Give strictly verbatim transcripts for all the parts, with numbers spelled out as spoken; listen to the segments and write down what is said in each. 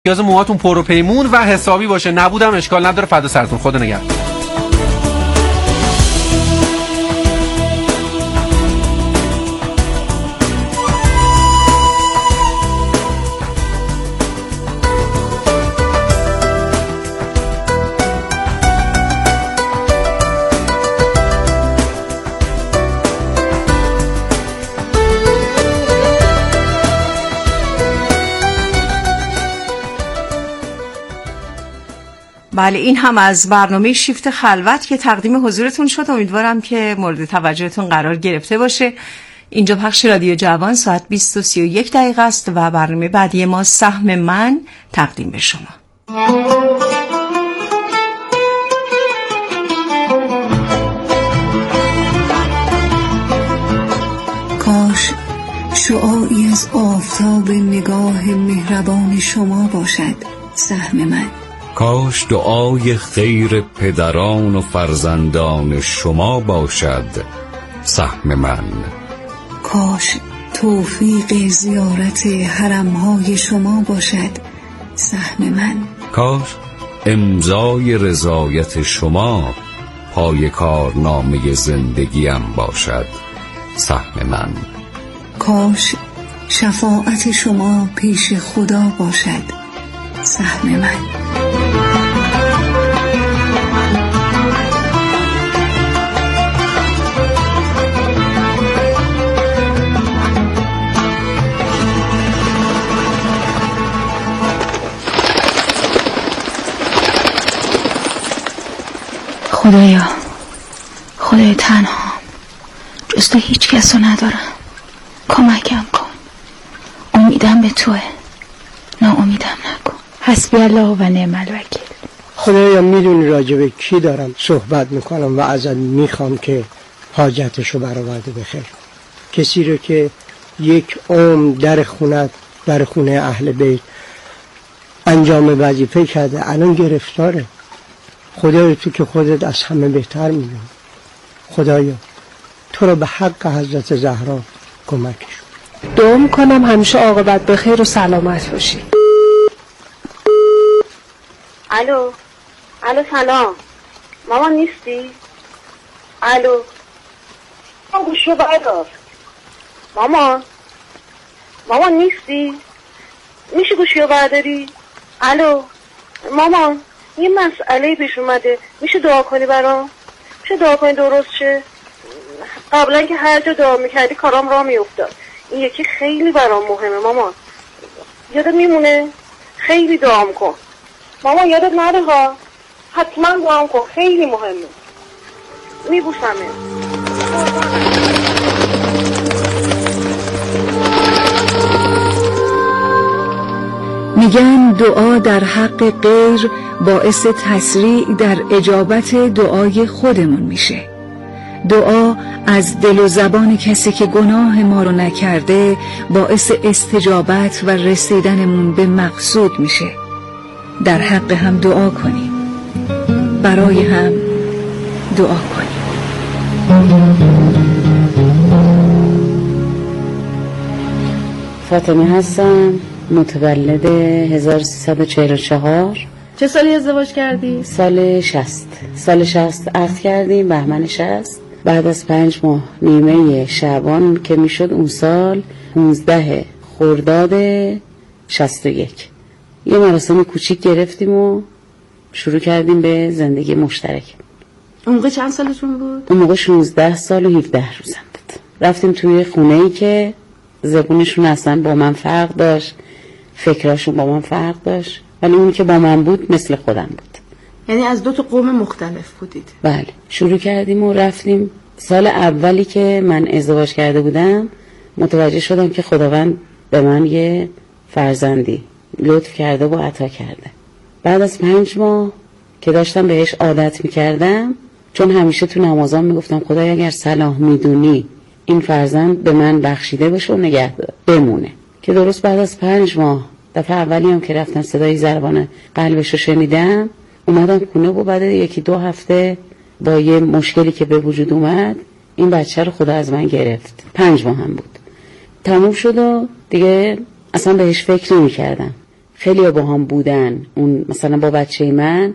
نیاز موهاتون پر و پیمون و حسابی باشه، نبودم اشکال نداره. فدا سرتون، خدا نگهدار. بله، این هم از برنامه شیفت خلوت که تقدیم حضورتون شد. امیدوارم که مورد توجهتون قرار گرفته باشه. اینجا پخش رادیو جوان، ساعت بیست و سی و یک دقیقه است و برنامه بعدی ما سهم من تقدیم به شما. کاش شعاعی از آفتاب نگاه مهربان شما باشد سهم من. کاش دعای خیر پدران و فرزندان شما باشد سهم من. کاش توفیق زیارت حرمهای شما باشد سهم من. کاش امضای رضایت شما پای کارنامه زندگیم باشد سهم من. کاش شفاعت شما پیش خدا باشد سهم من. خدایا، خدای تنها، جز تو هیچ کسو ندارم. کمکم کن. امیدم به توه، ناامیدم نکن. حسبی الله و نعم الوکیل. خدایا میدونی راجب کی دارم صحبت میکنم و ازت میخوام که حاجتشو برآورده بخیر. کسی رو که یک عمر در خونت، در خونه اهل بیت انجام وظیفه کرده، الان گرفتاره. خدایا تو که خودت از همه بهتر میدونی. خدایا تو رو به حق حضرت زهرا کمکش. دعا میکنم همیشه عاقبت به خیر و سلامت باشی. الو الو سلام مامان، نیستی؟ الو مامان، گوشو بردار. مامان مامان نیستی؟ میشه گوشیو برداری؟ الو مامان، یه مسئله پیش اومده، میشه دعا کنی برام؟ میشه دعا کنی درست شه؟ قبلا که هر جا دعا میکردی کارام راه میافتاد، این یکی خیلی برام مهمه مامان. یادت میمونه؟ خیلی دعام کن مامان، یادت نره ها، حتما دعام کن، خیلی مهمه. میبوسمه. میگن دعا در حق غیر باعث تسریع در اجابت دعای خودمون میشه. دعا از دل و زبان کسی که گناه ما رو نکرده باعث استجابت و رسیدنمون به مقصود میشه. در حق هم دعا کنیم، برای هم دعا کنیم. فاطمه هستم، متولد هزار و سیصد و چهل و چهار. چه سالی ازدواج کردی؟ سال شصت. سال شصت عقد کردیم، بهمن شصت. بعد از پنج ماه نیمه شعبان که میشد اون سال پونزده خرداد شصت و یک یه مراسم کوچیک گرفتیم و شروع کردیم به زندگی مشترک. اون موقع چند سالتون بود؟ اون موقع شانزده سال و هفده روزم بود. رفتیم توی خونه‌ای که زبونشون اصلا با من فرق داشت، فکراشون با من فرق داشت، ولی اون که با من بود مثل خودم بود. یعنی از دو تا قوم مختلف بودید؟ بله. شروع کردیم و رفتیم. سال اولی که من ازدواج کرده بودم متوجه شدم که خداوند به من یه فرزندی لطف کرده و عطا کرده. بعد از پنج ماه که داشتم بهش عادت میکردم، چون همیشه تو نمازام میگفتم خدای اگر صلاح میدونی این فرزند به من بخشیده بشه و نگه بمونه، که درست بعد از پنج ماه دفعه اولی هم که رفتم صدای ضربان قلبش رو شنیدم، اومدم خونه و بعد یکی دو هفته با یه مشکلی که به وجود اومد این بچه رو خدا از من گرفت. پنج ماه هم بود. تموم شد و دیگه اصلا بهش فکر نمی کردم. خیلی با هم بودن. اون مثلا با بچه من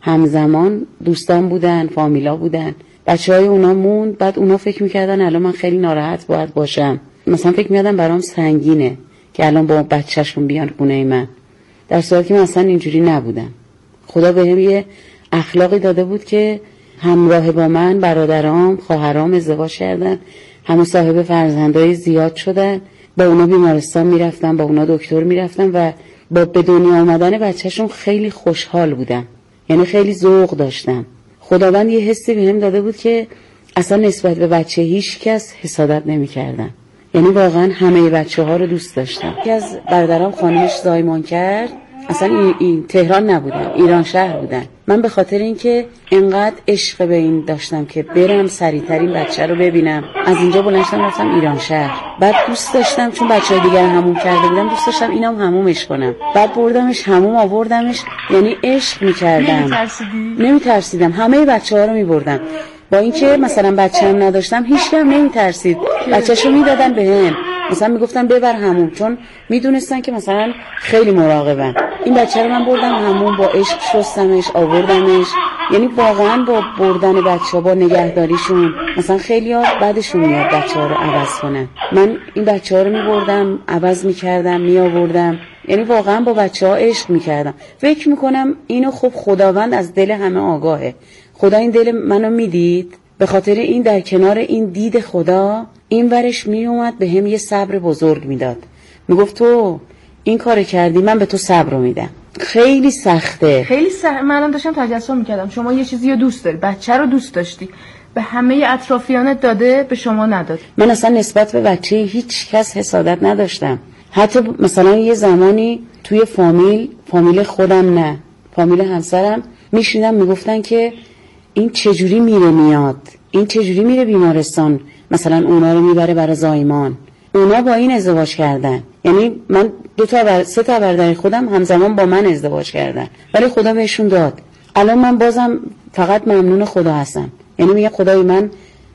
همزمان دوستان بودن، فامیلا بودن. بچه های اونا موند، بعد اونا فکر میکردن الان من خیلی ناراحت باید باشم، مثلا فکر میکردن برام سنگینه که الان با بچهشون بیان خونه من، در صورتی که من اصلا اینجوری نبودم. خدا بهم یه اخلاقی داده بود که همراه با من برادرام، خواهرام ازدواج کردن، همه صاحب فرزندای زیاد شدن، با اونا بیمارستان میرفتم، با اونا دکتر میرفتم و با به دنیا آمدن بچهشون خیلی خوشحال بودم، یعنی خیلی ذوق داشتم. خداوند یه حسی بهم داده بود که اصلا نسبت به بچه هیچ کس حسادت نمی کردم، یعنی واقعا همه بچه ها رو دوست داشتم. یکی از برادرام خانمش زایمان کرد، اصلا این, این تهران نبودن، ایران شهر بودن. من به خاطر اینکه اینقدر عشق به این داشتم که برم سریعتر این بچه رو ببینم، از اینجا بلند شدم رفتم ایران شهر. بعد دوست داشتم چون بچه‌های دیگر حموم کرده بودم، دوست داشتم اینم حمومش کنم. بعد بردمش حموم، آوردمش، یعنی عشق می‌کردم. نمی‌ترسیدی؟ نمی‌ترسیدم، همه بچه‌ها رو می‌بردم. با اینکه مثلا بچه‌ام نداشتم، هیچ کم نمی‌ترسید. بچه‌شو میدادن بهم، مثلا میگفتن ببر حموم، چون میدونستن که مثلا خیلی مراقبم. این بچه رو من بردم حموم، با عشق شستمش، آوردمش. یعنی واقعا با بردن بچه‌ها، با نگهداریشون، مثلا خیلی‌ها بعدشون میاد بچه‌ها رو عوض کنن، من این بچه‌ها رو میبردم عوض میکردم، میآوردم. یعنی واقعا با بچه‌ها عشق میکردم. فکر میکنم اینو خب خداوند از دل همه آگاهه. خدا این دل منو میدید، به خاطر این در کنار این دید خدا این ورش می اومد به هم یه صبر بزرگ میداد. میگفت تو این کار کردی، من به تو صبر رو میدم. خیلی سخته، خیلی سخت. منم داشتم تجسم میکردم شما یه چیزی رو دوست داری، بچه رو دوست داشتی، به همه اطرافیانت داده، به شما نداد. من اصلا نسبت به بچه هیچ کس حسادت نداشتم. حتی مثلا یه زمانی توی فامیل فامیل خودم نه فامیل همسرم میشیدم میگفتن که این چجوری میره میاد، این چجوری میره بیمارستان، مثلا اونا رو میبره برای زایمان. اونا با این ازدواج کردن، یعنی من دو تا بر... سه تا برادر خودم همزمان با من ازدواج کردن، ولی خدا بهشون داد. الان من بازم فقط ممنون خدا هستم، یعنی میگم خدای من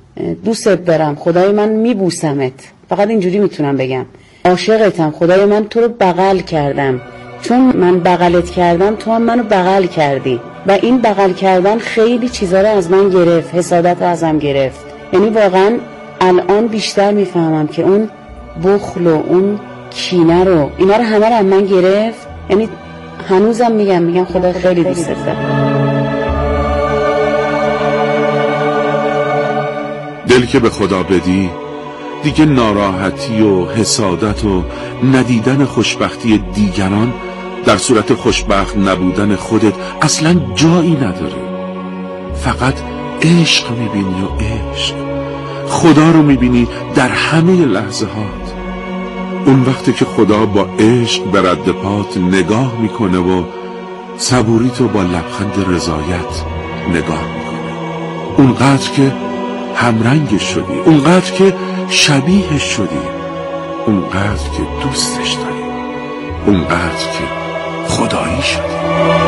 دوستت دارم، خدای من میبوسمت، فقط اینجوری میتونم بگم عاشقتم، خدای من تو رو بغل کردم، چون من بغلت کردم تو هم منو بغل کردی و این بغل کردن خیلی چیزا رو از من گرفت، حسادت رو ازم گرفت. یعنی واقعا الان بیشتر میفهمم که اون بخل و اون کینه رو، اینا رو همه رو از من گرفت. یعنی هنوزم میگم میگم خدا خیلی دوست دارم. دل که به خدا بدی دیگه ناراحتی و حسادت و ندیدن خوشبختی دیگران در صورت خوشبخت نبودن خودت اصلا جایی نداره. فقط عشق میبینی و عشق خدا رو میبینی در همه لحظه هات. اون وقتی که خدا با عشق به رد پات نگاه میکنه و صبوری تو با لبخند رضایت نگاه میکنه، اونقدر که همرنگش شدی، اونقدر که شبیهش شدی، اونقدر که دوستش داری، اونقدر که خدایی شدی.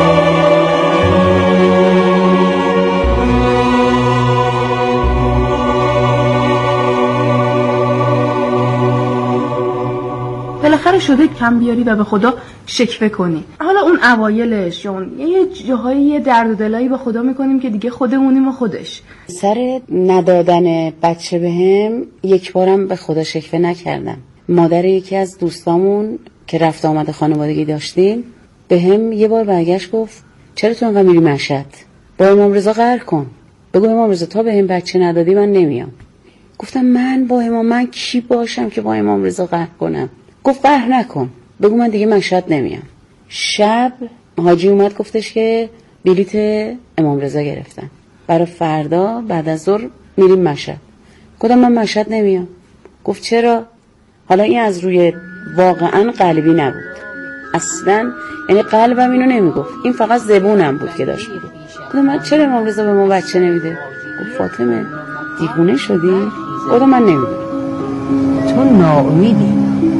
بالاخره شده کم بیاری و به خدا شکوه کنی. حالا اون اوایلش یا اون یه جاهایی یه درد و دلایی به خدا میکنیم که دیگه خودمونیم و خودش. سر ندادن بچه بهم یک بارم به خدا شکوه نکردم. مادر یکی از دوستامون که رفت آمد خانوادگی داشتیم بهم یه بار برگشت گفت چرا تو انقدر میری مشهد؟ با امام رضا قهر کن، بگو امام رضا تا بهم بچه ندادی من نمیام. گفتم من با امام من کی باشم که با امام رضا قهر کنم؟ گفت قهر نکن، بگو من دیگه مشهد نمیام. شب حاجی اومد گفتش که بلیت امام رضا گرفتن برای فردا بعد از ظهر میریم مشهد. گفتم من مشهد نمیام. گفت چرا؟ حالا این از روی واقعا قلبی نبود اصلا، یعنی قلبم اینو نمیگفت، این فقط زبونم بود که داشت میگفت. گفتم من چرا امام رضا به ما بچه نمیده؟ گفت فاطمه دیوونه شدی؟ گفتم من نمیدونم. تو ناامیدی،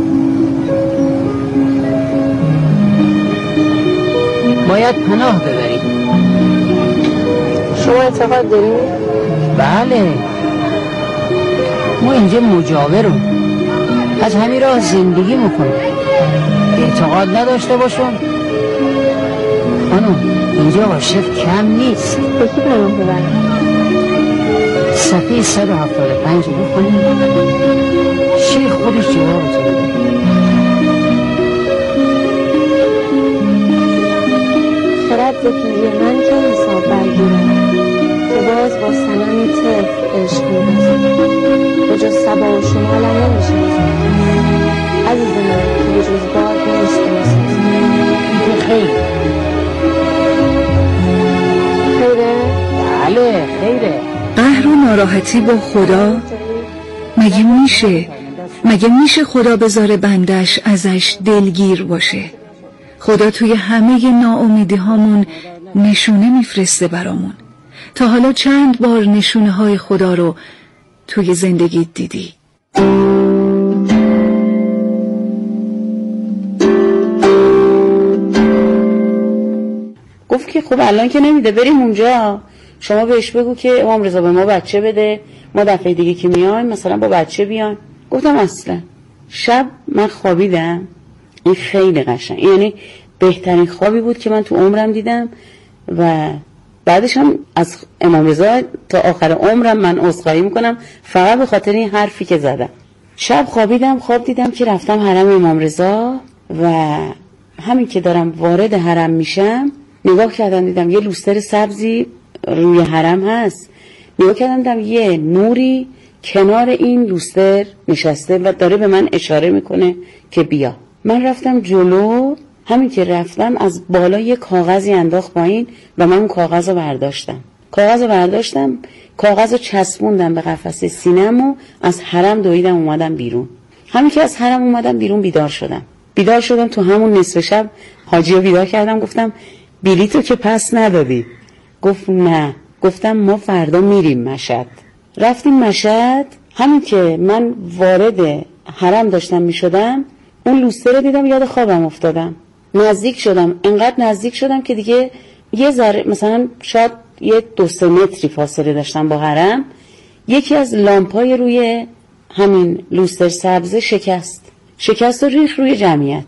باید پناه ببرید. شما اعتقاد دارید؟ بله، ما اینجا مجاورم، از همین راه زندگی میکنم. اعتقاد نداشته باشم خانم اینجا آرشیو کم نیست. به کی پیام ببرم؟ صفحه صد و هفتاد و پنج بخونیم، شیخ خودش جوابتون بده. خرد ز پیری من که حساب برگیرم، که باز با صنمی طفل عشق می‌بازم، به جز صبا و شمالم نمی‌شناسم. عزیز من که به جز باد نمی‌شناسم. این خیره. خیره؟ بله خیره. قهر و ناراحتی با خدا مگه میشه؟ مگه میشه خدا بذاره بندش ازش دلگیر باشه؟ خدا توی همه ناامیدی هامون نشونه میفرسته برامون. تا حالا چند بار نشونه های خدا رو توی زندگیت دیدی؟ گفت که خب الان که نمیده، بریم اونجا شما بهش بگو که امام رضا به ما بچه بده، ما دفعه دیگه که میایم مثلا با بچه بیان. گفتم اصلا شب من خوابیدم. این خیلی قشنگ، یعنی بهترین خوابی بود که من تو عمرم دیدم و بعدش هم از امام رضا تا آخر عمرم من عذرخواهی میکنم فقط به خاطر این حرفی که زدم. شب خوابیدم، خواب دیدم که رفتم حرم امام رضا و همین که دارم وارد حرم میشم نگاه کردم دیدم یه لوستر سبزی روی حرم هست. نگاه کردم دیدم یه نوری کنار این لوستر نشسته و داره به من اشاره میکنه که بیا. من رفتم جلو، همین که رفتم از بالا یه کاغذی انداخت پایین و من اون کاغذ رو برداشتم. کاغذ رو برداشتم، کاغذ رو چسبوندم به قفسه سینم و از حرم دویدم اومدم بیرون. همین که از حرم اومدم بیرون بیدار شدم. بیدار شدم تو همون نصف شب حاجی رو بیدار کردم، گفتم بلیطو که پس ندادی؟ گفت نه. گفتم ما فردا میریم مشهد. رفتیم مشهد. همین که من وارد حرم داشتم میشدم اون لوستر رو دیدم، یاد خوابم افتادم. نزدیک شدم، انقدر نزدیک شدم که دیگه یه ذره مثلا شاید یه دو سه متری فاصله داشتم با حرم. یکی از لامپای روی همین لوستر سبزه شکست شکست و ریخ روی جمعیت.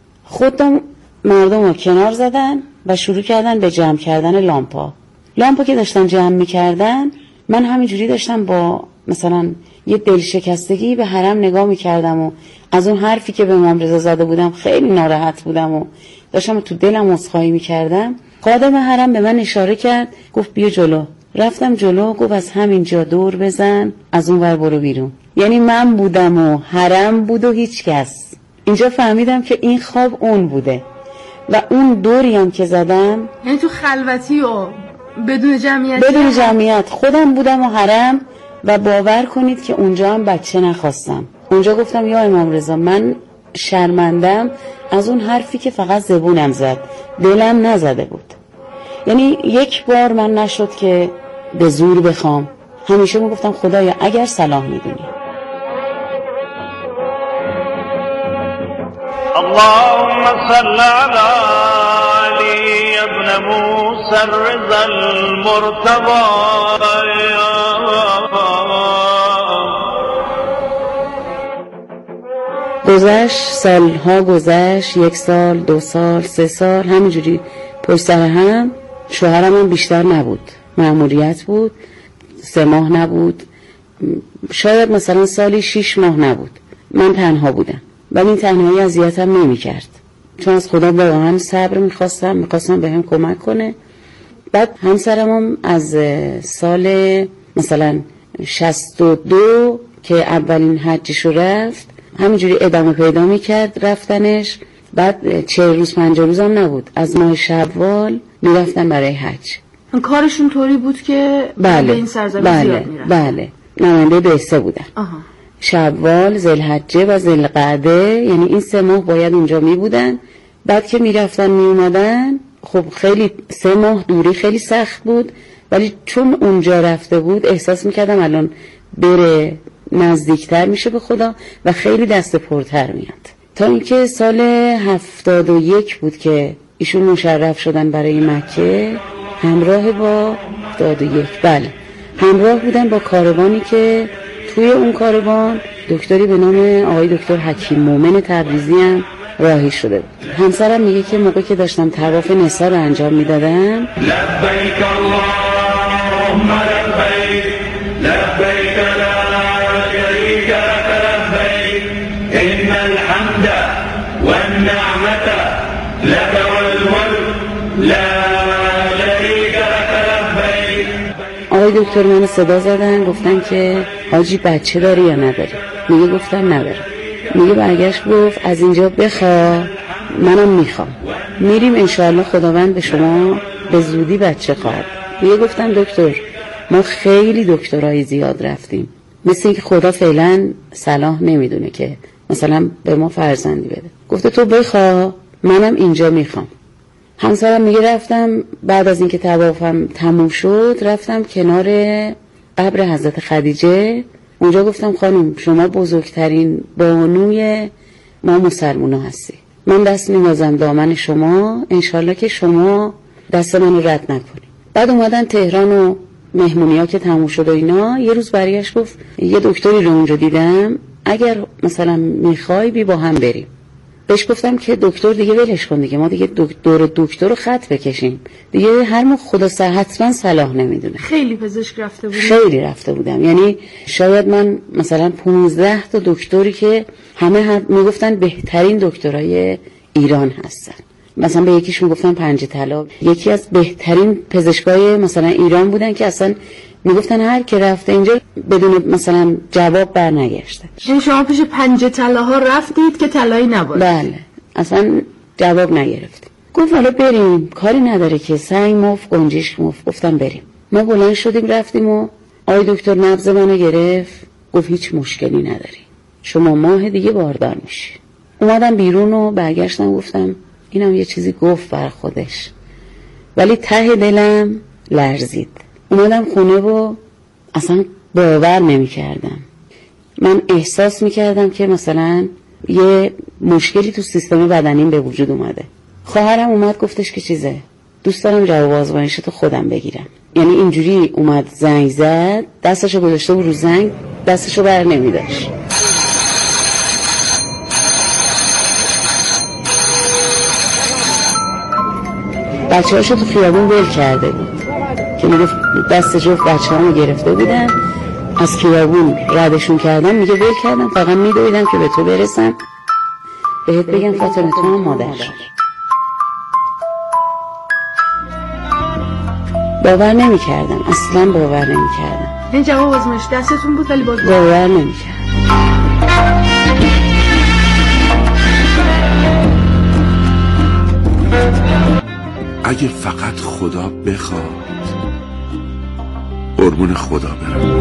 خودم مردم رو کنار زدن و شروع کردن به جمع کردن لامپا. لامپا که داشتن جمع میکردن من همینجوری داشتم با مثلا یه دل شکستگی به حرم نگاه میکردم و از اون حرفی که به امام رضا زده بودم خیلی ناراحت بودم و داشتم تو دلم عذرخواهی میکردم. خادم حرم به من اشاره کرد، گفت بیا جلو. رفتم جلو، گفت از همین جا دور بزن، از اون ور برو بیرون. یعنی من بودم و حرم بود و هیچ کس. اینجا فهمیدم که این خواب اون بوده و اون دوری هم که زدم یعنی تو خلوتی و بدون جمعیت بدون جمعیت خودم بودم و حرم و باور کنید که اونجا هم بچه نخواستم. اونجا گفتم یا امام رضا من شرمندم از اون حرفی که فقط زبونم زد، دلم نزده بود. یعنی یک بار من نشد که به زور بخوام، همیشه میگفتم خدایا اگر صلاح میدونی. اللهم صل على علي ابن موسى الرضا المرتضى. گذشت، سالها گذشت، یک سال، دو سال، سه سال، همینجوری پشت سر هم. شوهرم هم بیشتر نبود، مأموریت بود، سه ماه نبود، شاید مثلا سالی شیش ماه نبود. من تنها بودم ولی این تنهایی اذیتم نمی کرد چون از خدا واقعا صبر میخواستم میخواستم به هم کمک کنه. بعد همسرم هم از سال مثلا شصت و دو که اولین حجشو رفت همینجوری ادامه پیدا میکرد رفتنش. بعد چهل روز پنجاه روز هم نبود، از ماه شوال میرفتن برای حج. کارشون طوری بود که بله به این سرزمین بله زیاد میرن. بله نماینده بهسته بودن. آها. شوال، ذوالحجه و ذوالقعده، یعنی این سه ماه باید اونجا می بودن. بعد که می رفتن می اومدن خب خیلی سه ماه دوری خیلی سخت بود، ولی چون اونجا رفته بود احساس میکردم الان بره نزدیکتر میشه به خدا و خیلی دست پرتر میاد. تا اینکه سال هفتاد و یک بود که ایشون مشرف شدن برای مکه همراه با هفتاد و یک بله همراه بودن با کاروانی که توی اون کاروان دکتری به نام آقای دکتر حکیم مومن تبریزی هم راهی شده بود. همسرم میگه که موقعی که داشتم طواف نسا رو انجام میدادم، لبیک اللهم لبیک لبیک لا شریک لک لبیک ان الحمد والنعمة لك والملك لا شریک لک لبیک. آقای دکتر منو صدا زدن، گفتن که حاجی بچه داری یا نداری؟ میگه گفتم ندارم. میگه برگشت گفت از اینجا بخوا منم میخوام، میریم انشاءالله خداوند به شما به زودی بچه خواهد. میگه گفتم دکتر ما خیلی دکترای زیاد رفتیم، مثل اینکه خدا فعلا صلاح نمیدونه که مثلا به ما فرزندی بده. گفته تو بخوا منم اینجا میخوام. همسرم میگه رفتم بعد از اینکه طوافم تموم شد رفتم کنار قبر حضرت خدیجه. اونجا گفتم خانم شما بزرگترین بانوی ما مسلمان هستی، من دست می‌بازم دامن شما، انشالله که شما دست منو رد نکنی. بعد اومدن تهران و مهمونی ها که تموم شد و اینا، یه روز برگشت گفت یه دکتری رو اونجا دیدم، اگر مثلا میخوای بی با هم بریم. بهش گفتم که دکتر دیگه ولش کن دیگه، ما دیگه دکتر دکتر رو خط بکشیم دیگه، هر موقع خدا سر حتما صلاح نمیدونه. خیلی پزشک رفته بودم خیلی رفته بودم، یعنی شاید من مثلا پونزده تا دکتری که همه هم میگفتن بهترین دکترای ایران هستن، مثلا به یکیشون گفتن پنج طلا، یکی از بهترین پزشکای مثلا ایران بودن که اصلا میگفتن هر که رفته اینجا بدون مثلا جواب بر نگشته. یعنی شما پیش پنج طلاها رفتید که طلایی نبود؟ بله اصلا جواب نگرفتیم. گفت حالا بریم کاری نداره که سنگ مف گنجش مف. گفتم بریم. ما بلند شدیم رفتیم و آقای دکتر نبض منو گرفت، گفت هیچ مشکلی نداری، شما ماه دیگه باردار میشی. اومدم بیرون و برگشتم گفتم اینم یه چیزی گفت بر خودش، ولی ته دلم لرزید. اومدم خونه و اصلا باور نمی کردم. من احساس می کردم که مثلا یه مشکلی تو سیستم بدنیم به وجود اومده. خواهرم اومد گفتش که چیزه، دوست دارم جواب آزمایشتو خودم بگیرم. یعنی اینجوری اومد زنگ زد، دستشو گذاشته بود رو زنگ، دستشو بر نمی داشت. بچه هاشو تو خیابون ول کرده بود که میگفت دست جفت بچه ها رو گرفته بودن از خیابون ردشون کردم، میگه ول کردم فقط میدویدم که به تو برسم بهت بگم فاطمه تو هم مادر شد. باور نمی کردم، اصلا باور نمی کردم. این جواب آزمایش دستتون بود ولی باز باور نمی کردم. اگه فقط خدا بخواد قربون خدا برم.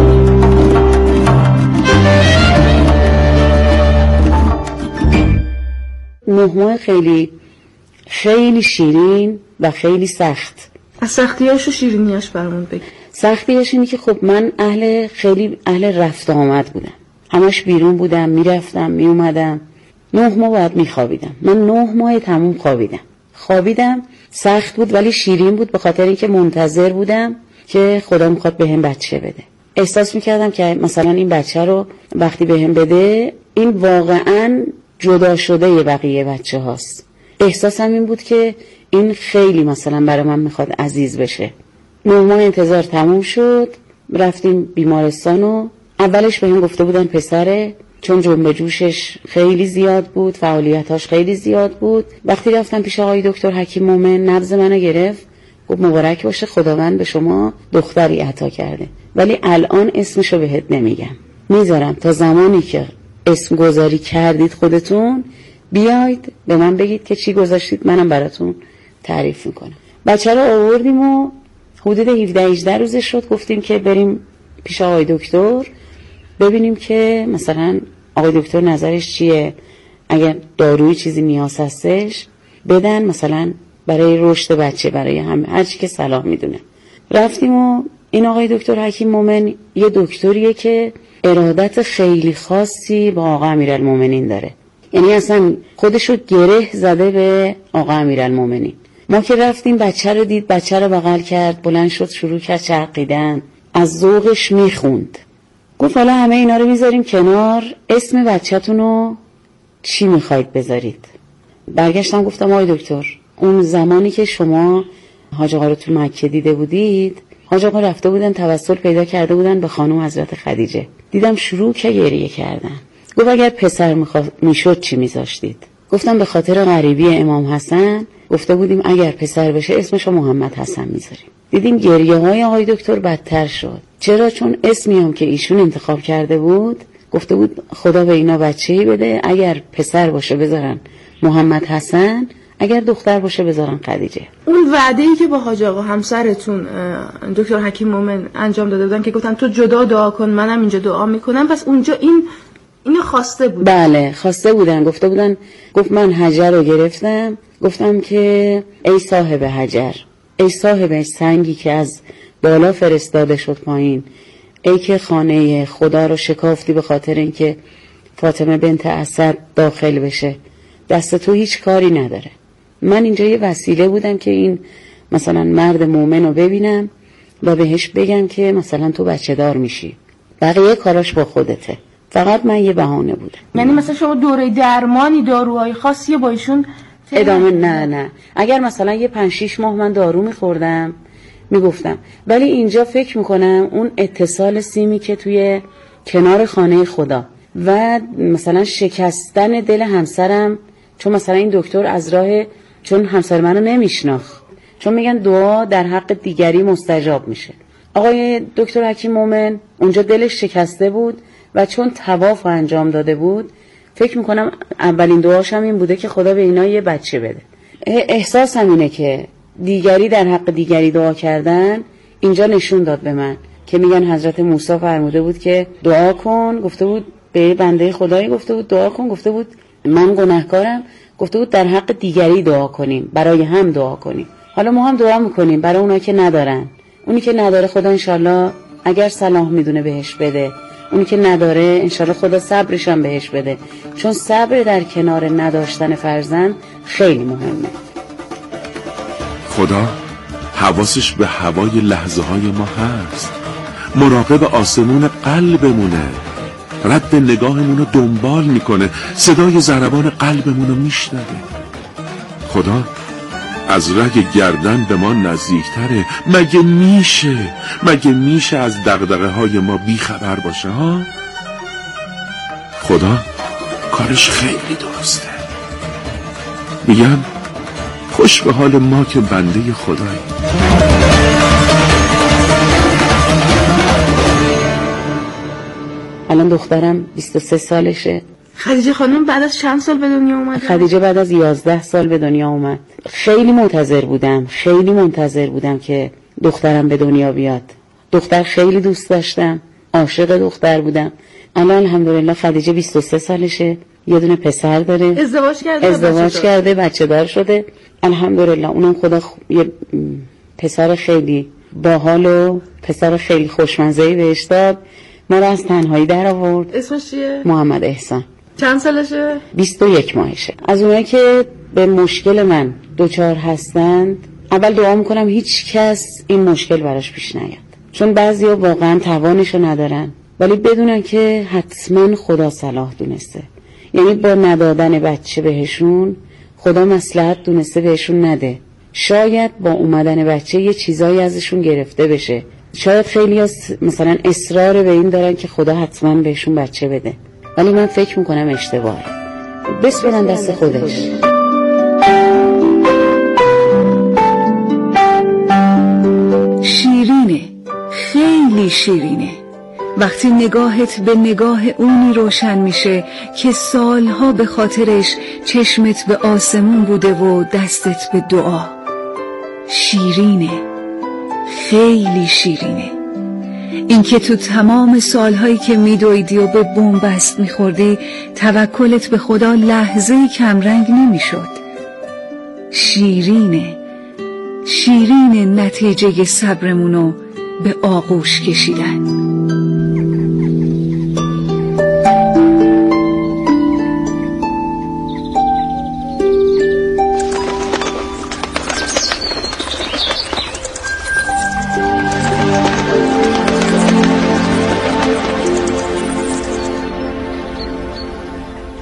نه ماه خیلی خیلی شیرین و خیلی سخت. از سختیاش و شیرینیاش برامون بگی. سختیاش اینه که خب من اهل خیلی اهل رفت آمد بودم، همش بیرون بودم، میرفتم میومدم. نه ماه باید میخوابیدم، من نه ماه تموم خوابیدم خوابیدم سخت بود ولی شیرین بود، به خاطر اینکه منتظر بودم که خدا میخواد بهم بچه بده. احساس میکردم که مثلا این بچه رو وقتی بهم بده این واقعا جدا شده ی بقیه بچه هاست. احساسم این بود که این خیلی مثلا برای من میخواد عزیز بشه. نه ماه انتظار تموم شد، رفتیم بیمارستان و اولش بهم گفته بودن پسره، چون جنب جوشش خیلی زیاد بود، فعالیتاش خیلی زیاد بود. وقتی رفتم پیش آقای دکتر حکیم مومن نبض منو گرفت، گفت مبارک باشه خداوند به شما دختری عطا کرده، ولی الان اسمشو بهت نمیگم، میذارم تا زمانی که اسم گذاری کردید خودتون بیاید به من بگید که چی گذاشتید، منم براتون تعریف میکنم. بچه رو آوردیم و حدود هفده هجده روزش شد، گفتیم که بریم پیش آقای دکتر ببینیم که مثلا آقای دکتر نظرش چیه، اگر داروی چیزی نیاز هستش بدن مثلا برای رشد بچه، برای همه هر چی که صلاح میدونه. رفتیم و این آقای دکتر حکیم مومن یه دکتریه که ارادت خیلی خاصی با آقا امیرالمومنین داره، یعنی اصلا خودشو گره زده به آقا امیرالمومنین. ما که رفتیم بچه رو دید، بچه رو بغل کرد، بلند شد شروع کرد چرخیدن، از ذوقش میخوند. گفت حالا همه اینا رو میذاریم کنار، اسم بچه‌تون رو چی میخواید بذارید؟ برگشتم گفتم آقای دکتر، اون زمانی که شما حاج آقا رو تو مکه دیده بودید، حاج آقا رفته بودن توسل پیدا کرده بودن به خانم حضرت خدیجه. دیدم شروع که گریه کردن. گفت اگر پسر میشد چی میذاشتید؟ گفتم به خاطر غریبی امام حسن گفته بودیم اگر پسر بشه اسمشو محمد حسن میذاریم. دیدیم گریه های آقای دکتر بدتر شد. چرا؟ چون اسمی هم که ایشون انتخاب کرده بود گفته بود خدا به اینا بچه‌ای بده، اگر پسر باشه بذارن محمد حسن، اگر دختر باشه بذارن خدیجه. اون وعده‌ای که با حاج آقا همسرتون دکتر حکیم مومن انجام داده بودن که گفتن تو جدا دعا کن منم اینجا دعا میکنم، پس اونجا این اینو خواسته بود؟ بله خواسته بودن. گفته بودن، گفت من حجر رو گرفتم، گفتم که ای صاحب حجر، ای صاحب سنگی که از بالا فرستاده شد پایین، ای که خانه خدا رو شکافتی به خاطر اینکه فاطمه بنت اسد داخل بشه، دست تو هیچ کاری نداره. من اینجا یه وسیله بودم که این مثلا مرد مومن رو ببینم و بهش بگم که مثلا تو بچه دار میشی، بقیه کاراش با خودته، فقط من یه بهانه بودم. یعنی مثلا شما دوره درمانی داروهای خاصی با ایشون ادامه؟ نه نه، اگر مثلا یه پنج شیش ماه من دارو میخوردم میگفتم، ولی اینجا فکر میکنم اون اتصال سیمی که توی کنار خانه خدا و مثلا شکستن دل همسرم، چون مثلا این دکتر از راه، چون همسر منو نمیشناخت، چون میگن دعا در حق دیگری مستجاب میشه. آقای دکتر حکیم مومن اونجا دلش شکسته بود و چون طواف انجام داده بود فکر میکنم اولین دعاش هم این بوده که خدا به اینا یه بچه بده. احساسم اینه که دیگری در حق دیگری دعا کردن اینجا نشون داد به من که میگن حضرت موسی فرموده بود که دعا کن، گفته بود به بنده خدایی، گفته بود دعا کن، گفته بود من گناهکارم، گفته بود در حق دیگری دعا کنیم، برای هم دعا کنیم. حالا ما هم دعا میکنیم برای اونایی که ندارن. اونی که نداره خدا انشالله اگر صلاح میدونه بهش بده، اونی که نداره انشالله خدا صبرش هم بهش بده، چون صبر در کنار نداشتن فرزند خیلی مهمه. خدا حواسش به هوای لحظه های ما هست، مراقب آسمون قلبمونه، رد نگاهمون رو دنبال میکنه، صدای ضربان قلبمون رو میشنوه. خدا از رگ گردن به ما نزدیکتره. مگه میشه مگه میشه از دغدغه های ما بی خبر باشه ها؟ خدا کارش خیلی درسته. میگم خوش به حال ما که بنده خدایی. الان دخترم بیست و سه سالشه. خدیجه خانم بعد از چند سال به دنیا اومد؟ خدیجه بعد از یازده سال به دنیا اومد. خیلی منتظر بودم خیلی منتظر بودم که دخترم به دنیا بیاد. دختر خیلی دوست داشتم، عاشق دختر بودم. الان الحمدلله خدیجه بیست و سه سالشه، یه دونه پسر داره، ازدواج کرده ازدواج بچه کرده بچه دار شده الحمدلله. اونم خدا خ... یه پسر خیلی باحال و پسر خیلی خوشمزه‌ای بهش داد. ما رو از تنهایی در آورد. اسمش چیه؟ محمد احسان. چند سالشه؟ بیست و یک ماهشه. از اونایی که به مشکل من دوچار هستند اول دعا میکنم هیچ کس این مشکل براش پیش نیاد، چون بعضیا واقعا توانشو ندارن، ولی بدونن که حتما خدا صلاح دونسته. یعنی با ندادن بچه بهشون خدا مصلحت دونسته بهشون نده. شاید با اومدن بچه یه چیزایی ازشون گرفته بشه. شاید خیلی مثلا اصرار به این دارن که خدا حتما بهشون بچه بده، ولی من فکر میکنم اشتباهه. بسپرن دست خودش. شیرینه، خیلی شیرینه وقتی نگاهت به نگاه اونی روشن میشه که سالها به خاطرش چشمت به آسمون بوده و دستت به دعا. شیرینه، خیلی شیرینه. اینکه تو تمام سالهایی که میدویدی و به بنبست میخوردی توکلت به خدا لحظه‌ای کمرنگ نمیشد. شیرینه، شیرینه نتیجه صبرمونو به آغوش کشیدن.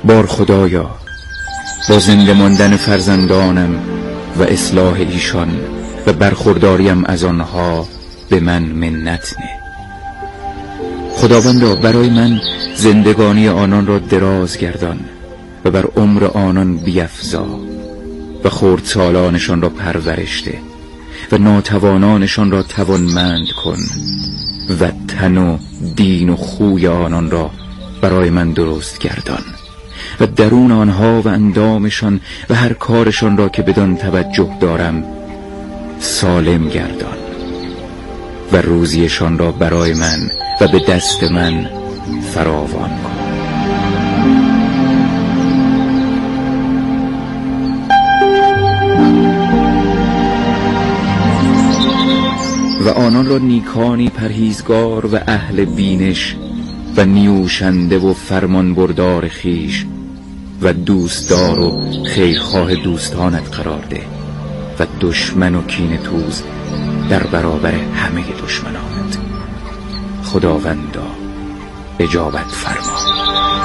بار خدایا با زنده ماندن فرزندانم و اصلاح ایشان و برخورداریم از آنها به من منت نه. خداوندا برای من زندگانی آنان را دراز گردان و بر عمر آنان بیفزا و خردسالانشان را پرورش ده و ناتوانانشان را توانمند کن و تن و دین و خوی آنان را برای من درست گردان و درون آنها و اندامشان و هر کارشان را که بدان توجه دارم سالم گردان و روزیشان را برای من و به دست من فراوان کن. و آنان را نیکانی پرهیزگار و اهل بینش و نیوشنده و فرمان بردار خیش و دوستدار و خیرخواه دوستانت قرار ده و دشمن و کینه توز در برابر همه دشمنانت. خداوندا اجابت فرما.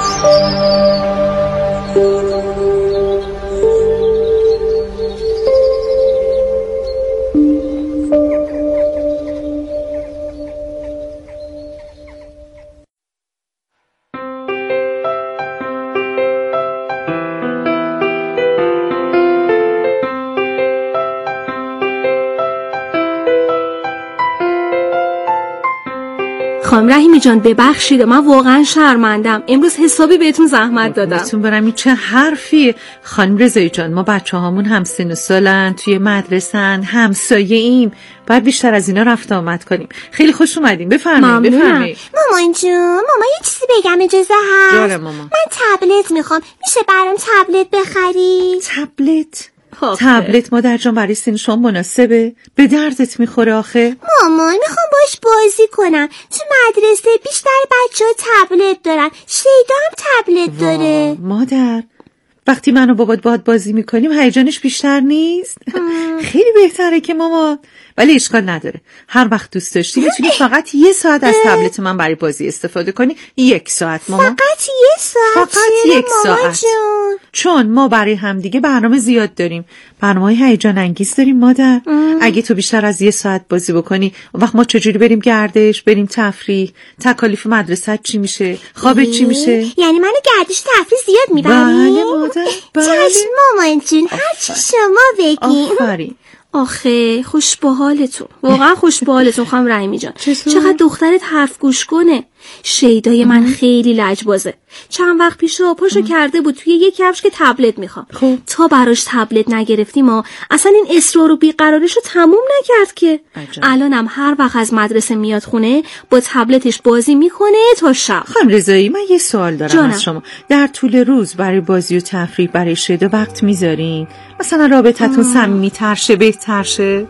خانم رحیمی جان ببخشید، من واقعا شرمندم، امروز حسابی بهتون زحمت دادم. بهتون برم این چه حرفی؟ خانم رضایی جان ما بچه هامون هم سن و سالن، توی مدرسن، همسایه ایم، باید بیشتر از اینا رفت آمد کنیم. خیلی خوش اومدین، بفرمایید بفرمایید. مامان جون، ماما یه چیزی بگم اجازه هست؟ جاره ماما. من تبلت میخوام، میشه برام تبلت بخری؟ تبلت؟ تبلت مادر جان برای سن شما مناسبه؟ به دردت میخوره آخه؟ مامان میخوام باش بازی کنم، تو مدرسه بیشتر بچه ها تبلت دارن، شیدا هم تبلت داره. مادر وقتی من و بابات باهات بازی میکنیم هیجانش بیشتر نیست؟ خیلی بهتره که ماما، ولی اشکال نداره، هر وقت دوست داشتی میتونی فقط یه ساعت از تبلت من برای بازی استفاده کنی. یک ساعت ماما. فقط یه ساعت؟ فقط یک ساعت جون. چون ما برای همدیگه برنامه زیاد داریم، برنامه‌های هیجان انگیز داریم مادر. ام. اگه تو بیشتر از یه ساعت بازی بکنی وقت ما چجوری بریم گردش، بریم تفریح، تکالیف مدرسه چی میشه، خوابت چی میشه؟ یعنی منو گردش تفریح زیاد میبری؟ بله مادر بله. چشم مامان جون، هر چی شما بگین. آفرین. آخه خوش به حالتون، واقعا خوش به حالتون خانم رحیمی جان. چقدر دخترت حرف گوش کنه. شیدای من خیلی لجبازه، چند وقت پیش پاشو کرده بود توی یک کفش که تبلت میخوام. خب. تا براش تبلت نگرفتیم ما اصلا این اصرار و بیقراریشو تموم نکرد که. الانم هر وقت از مدرسه میاد خونه با تبلتش بازی میکنه تا شب. خانم رضایی من یه سوال دارم جانم. از شما، در طول روز برای بازی و تفریح برای شیدا وقت میذارین؟ مثلا رابطتون صمیمی‌تر شه، بهتر شه؟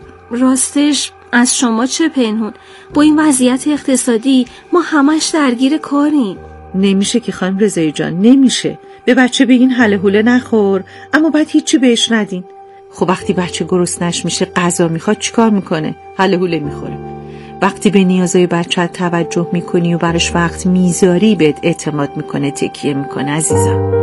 راستش از شما چه پنهون، با این وضعیت اقتصادی ما همش درگیر کاریم. نمیشه که خانم رضایی جان، نمیشه. به بچه بگین هله هوله نخور اما بعد هیچی بهش ندین. خب وقتی بچه گرسنش میشه غذا میخواد چیکار میکنه؟ هله هوله میخوره. وقتی به نیازهای بچه توجه میکنی و براش وقت میذاری بهت اعتماد میکنه، تکیه میکنه عزیزم.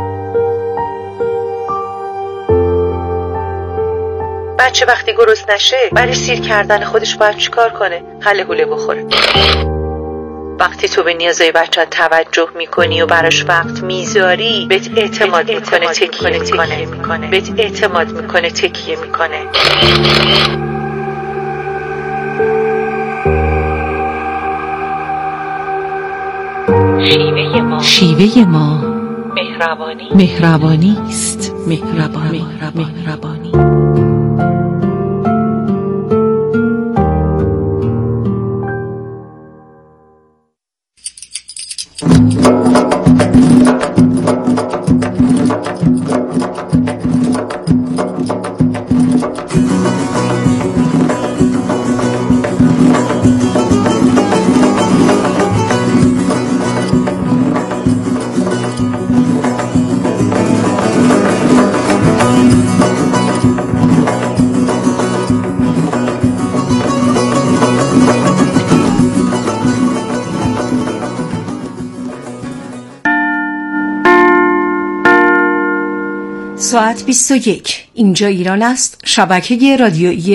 بچه وقتی گرسنه نشه برای سیر کردن خودش باید چیکار کنه؟ هله هوله بخوره. وقتی تو به نیازهای بچه توجه میکنی و براش وقت میذاری بهت اعتماد میکنه، تکیه میکنه، بهت اعتماد میکنه، تکیه میکنه. شیوه ما شیوه ما مهربانی مهربانی است. مهربانی مهربانی ساعت بیست و یک. اینجا ایران است. شبکه رادیویی